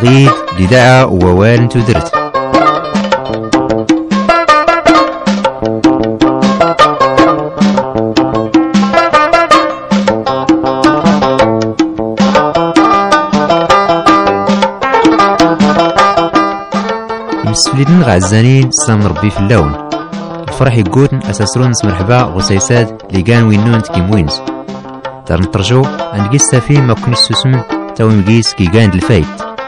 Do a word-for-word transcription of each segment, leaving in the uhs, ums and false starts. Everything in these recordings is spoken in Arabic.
غيد لدعا ووال تدرت. مسفلين غعزانين سلام ربي في اللون الفرح يقوتن أساسرون مرحبا غسيساد لقان وينون تكيموينز دار نترجو عند قيس سافين ما كون السوسم تاوي مقيس كي قاند الفايت.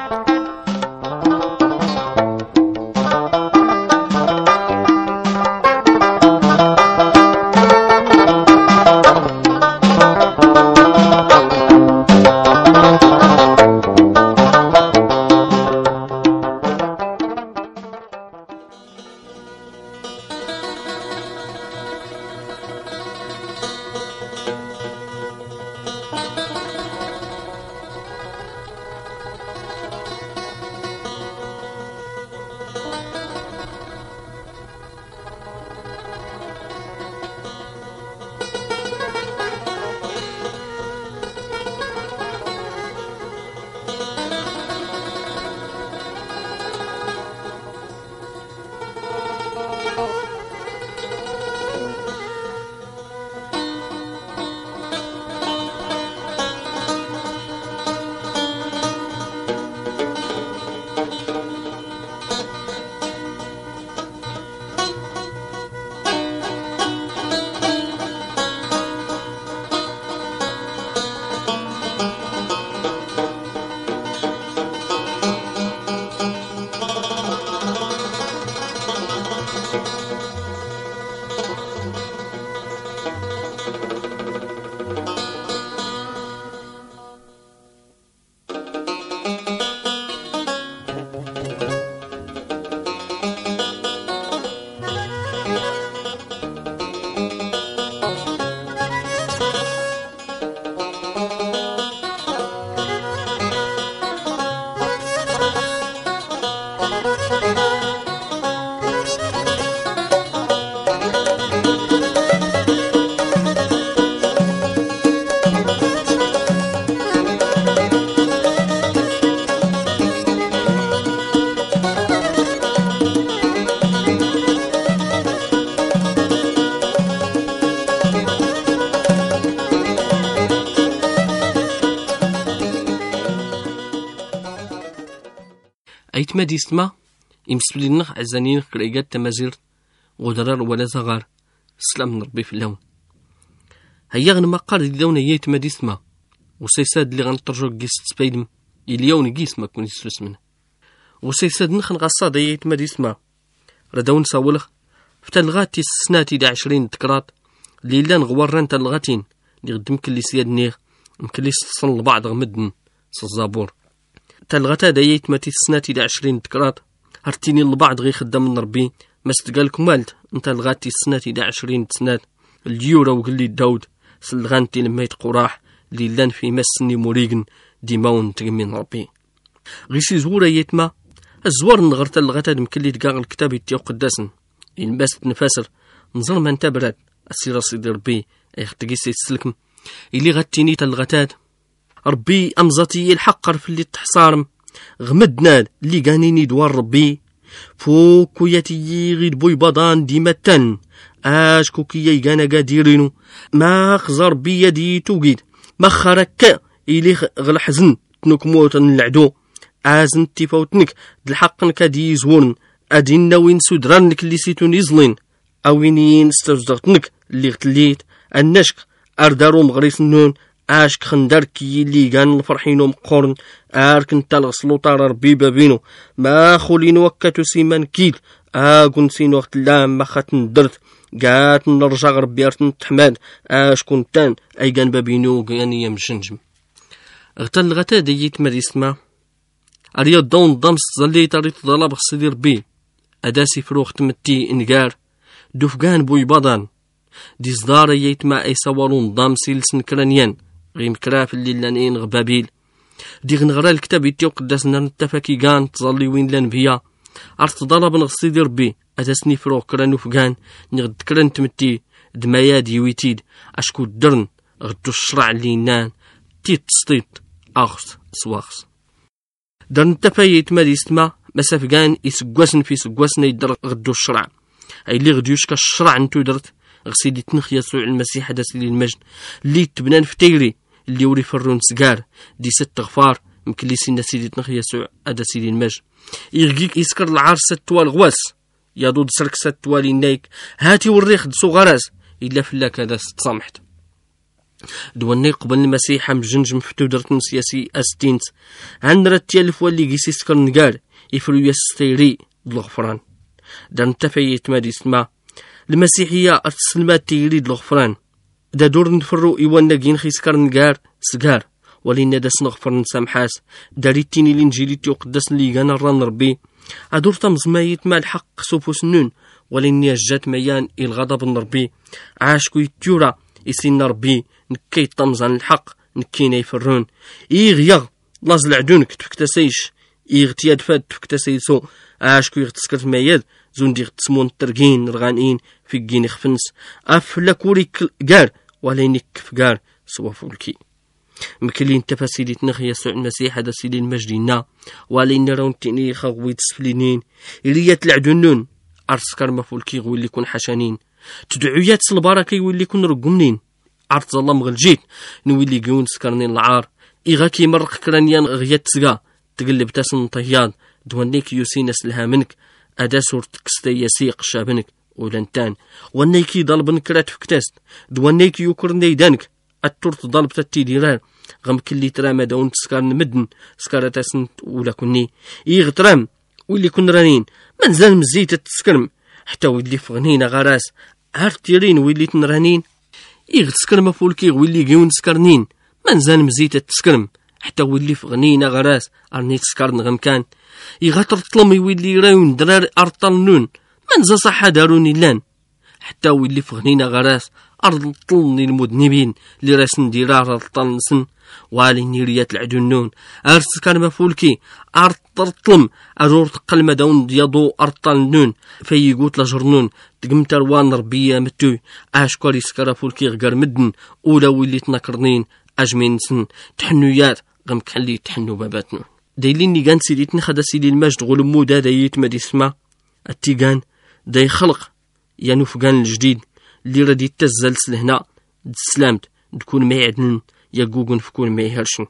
أيت ما ديستما يمسبلينخ عزانين قريقات تمازير غدرار ولا زغار سلام ربي في اللون. هيا غنما قار دي دون هيا ما ديستما وسيساد اللي غنطرجو قيس سبايدم اليون قيس ما كون يسلس منه وسيساد نخن غصاد هيا ما ديستما ردون ساولخ فتلغاتي السناتي دا عشرين تكرات ليلان غواران تلغاتين اللي غد مكلي سياد نيغ مكلي ستصن لبعض غمدن سالزابور تلغتا دايت ماتي سناتي دا عشرين تكرات هرتيني لبعض غي خدام من ربي ما ستقالك مالت انت لغاتي سناتي دا عشرين سنات اليورا وقلي داود سلغانتي لما يتقراح ليلان في مسني مريقن ديماون تقمين ربي غيسي زورا يتما الزوار نغرت لغتا دمكلي تقاغ الكتاب يتيو قداسن ينباس تنفاسر نظر ما انت براد السيرة سيدي ربي ايختقي سيتسلكم اللي غتيني تلغتاد ربي أمزتي الحقر في اللي تحصارم غمدنا اللي قانيني دوار ربي فوكو يتي غير بوي بضان ديمتن اش كوكي يغانا قاديرينو ما خزر بيدي توقيد ما خرك إلي غلحزن تنك موتن العدو ازن تفوتنك الحق نكادي زورن ادينا وين سودرانك اللي سيتون يزلين اوينين استرزغتنك اللي غتليت النشك اردارو مغريس النون اشك خندركي اللي كان الفرحينو مقورن ارك انت الغسلو طار ربي بابينو ما خولين وكاتو سيمان كيل اكون سين وقت اللام ما خاتن درت قات نرجع ربي ارتن تحماد اش كنتان اي كان بابينو كان يمشنجم اغتل غتا ديت مريسما اريد دون ضمس زلي طريق ضلاب خصدي ربي اداسي فروخ تمتي انقار دوفقان بوي بضان دي صدار يتما اي صورون ضامسي لسنكرانيان غيم كراف اللي لانين غبابيل دي غنغرا الكتاب يتيو قداسنا نتفاكي كان تظلي وين لانبيا ارت ضرب نغصيدي ربي اداسني فروخ كرانو فقان نغد كران تمتي دماياد يويتيد اشكو درن غدو الشرع اللي نان تيت تسطيط اغس سواغس دار نتفايت ما ديستما مسافقان يسقواسن في سقواسن يدر غدو الشرع أي اللي غديوش كالشرع نتو درت غسيدي تنخ يسوع المسيح هذا سيدي المجد اللي تبنان في تيري اللي وري فرون سقار دي ست غفار يمكن لي سينا سيدي تنخ يسوع هذا سيدي المجد يرقيك يسكر العار ستوال غواس يضود سرك ستوالي نايك هاتي وريخ دسو غراز إلا فلاك هذا سامحت دواني قبل المسيح مجنج مفتو درت سياسي أستينت عن رتيالف واللي قيسي سكر نقال يفرو يستيري بالغفران دار نتفايت ما ديسما المسيحية السلمات تيري بالغفران دا دور نفرو إيوان ناقين خي سكر نقار سكار ولينا دا سنغفر نسامحاس داريتيني الانجيلي تيو قداس اللي غانا ران ربي ادور تمزمايت مع الحق سوفو سنون وليني جات ميان الغضب نربي عاش كوي تيورا يسين ربي نكي طمزان الحق نكينا يفرون إيغيغ لاز العدونك تفكتاسيش إيغتياد فاد تفكتاسيسو عاش كوي غتسكرت مياد زون دي غتسمون ترقين رغانين في كيني خفنس أفلا كوري كار ولينك فكار سوا فولكي مكلين تفاسيلي تنخ يسوع المسيح هذا سيدي المجدينا ولين راون تيني خاوي تسفلينين إليات العدنون أرسكر مفولكي ويلي يكون حشانين تدعويات البركة ويلي يكون رقمنين عرض الله مغلجيت نولي قيون سكرنين العار إيغا كي مرق كرانيان غيات تسقا تقلب تاسن طياد دوانيك يوسينس لها منك أدا صورتك ستياسيق شابنك ولنتان وانيكي ضلبن كرات فكتاست دوانيك يوكرني دانك التورت ضلب تتيديران غم كلي ترام داون تسكار نمدن سكارة تاسنت ولا كني يغترام واللي كن رانين منزال مزيت التسكرم حتى واللي فغنينا غراس عرفتيرين واللي تنرانين يغتسكرم فولكي واللي قيون تسكرنين منزال مزيت التسكرم حتى واللي فغنينا غراس ارني تسكرن غم كان يغتر طلمي واللي راون درار ارطلنون منزل صحة داروني لان حتى واللي فغنينا غراس أرض طلني المذنبين اللي راسن ديرار طلنسن والي ريات العدنون أرس كان مفولكي أرض طلم أرور تقل مدون ديادو أرض طلنون في يقوت لجرنون تقمت روان ربية متوي أشكالي سكرا فولكي غير مدن أولا واللي تنكرنين أجمين سن تحنويات غم كحلي تحنو باباتنو دايليني كان سيدي تنخد سيدي المجد غلمو دا دايت ما دي سما التيغان داي خلق يانو فقان الجديد اللي ردي تزلس لهنا دسلامت تكون ما يعدن يقوقن فكون ما يهرشن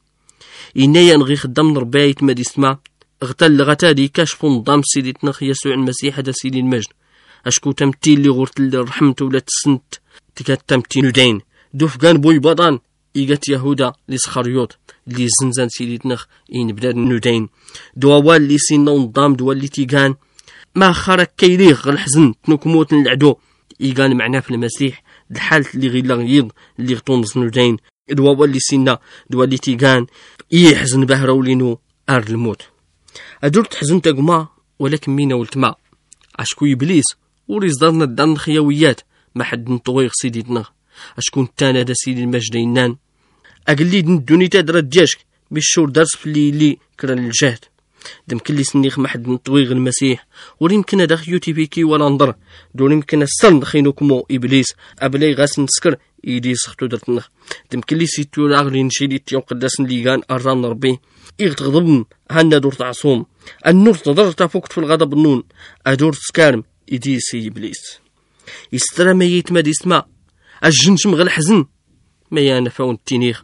إنايا نغي خدام ربايت ما دي سما غتال غتادي كاشف نظام سيدي تنخ يسوع المسيح هذا سيدي المجد أشكو تمتي اللي غورت اللي رحمت ولا تسنت تكات تمتي ندين دوف كان بوي بطان إيجات يهودا لسخريوط اللي زنزان سيدي تنخ إن بلاد ندين دوال اللي سينا نظام دوال اللي تيغان ما خرك كيليغ الحزن تنكموت العدو إيغان معنا في المسيح الحالة اللي غير لغيض اللي غطونس ندين دوال اللي سينا دوال اللي تيغان يحزن بهرا ولينو أرد الموت أدور تحزن تقما ولكن مينا ولتما أشكو إبليس وريز دارنا الدان خيويات ما حد نطويغ سيدي تنغ أشكون تانا دا سيدي المجدينان أقليد ندوني تادرا دياشك بالشور درس في اللي لي كران الجهد دم كلي سنيخ ما حد نطويغ المسيح وريمكن هذا خيوتي بيكي ولا نضر دور يمكن السرن خينوكمو إبليس أبلي غاس نسكر إيدي سختو درتنخ دم كلي سيتو راغلي نشيدي تيو قداس ليغان أران ربي إغتغضبن هانا دور تعصوم النور تضر تفوقت في الغضب النون أدور تسكارم إيدي سي إبليس يسترى ميت ما ديسما الجنش مغل حزن ما يانفاون التينيخ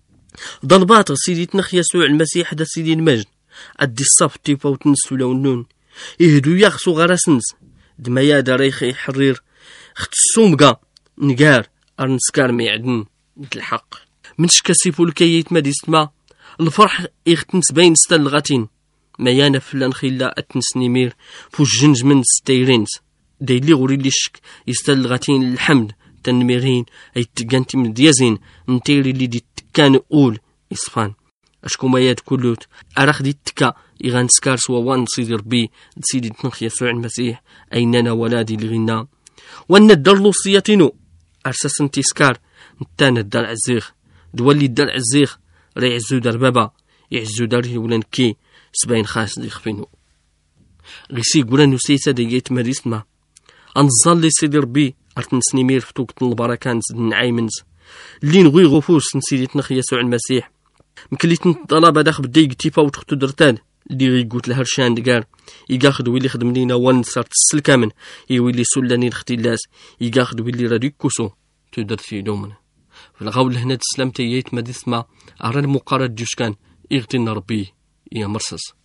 ضربات سيدي تنخ يسوع المسيح دا سيدي المجد أدي الصف تيفا وتنسو لو النون يهدو يخسو غراسنس دمايا داريخي حرير اختسومقا نقار أرنسكار ميعدن الحق من شكاسيفو الكيت ما ديسما الفرح يختنس بين ستلغاتين ما يانف لان خلا أتنس نمير فو الجنج من ستيرينز دايلي غوري لي الشك يستلغاتين الحمد تنميرين أي تقانتي من ديازين نتيري اللي دي تكان أول إصفان أشكو ما ياد كلوت أراخ دي تكا إغان سكار سوا وان سيدي ربي سيدي تنخ يسوع المسيح أيننا ولادي لغنا وأن الدرلو سياتينو أرساس انتي سكار نتانا الدار عزيخ دولي الدار عزيخ ري عزو دار بابا يعزو داره ولان كي سباين خاص دي خفينو غيسي قولان نسيسا ديجيت مريس ما أنظل لي سيدي ربي أرتن سنيمير فتوقت البركان زد نعيمنز اللي نغوي غفوس نسيدي تنخ يسوع المسيح مكليت الطلبة داخل بدي كتيفا وتختو درتان اللي غيقوت لها رشان دقار يقاخد ويلي خدم لينا وان صارت السلكامن يولي سلاني الاختلاس يقاخد ويلي راديك كوسو تقدر في دومن في الغول هنا تسلمت ييت مديثما أرى المقارنة جوش كان يغتن ربي يا مرسس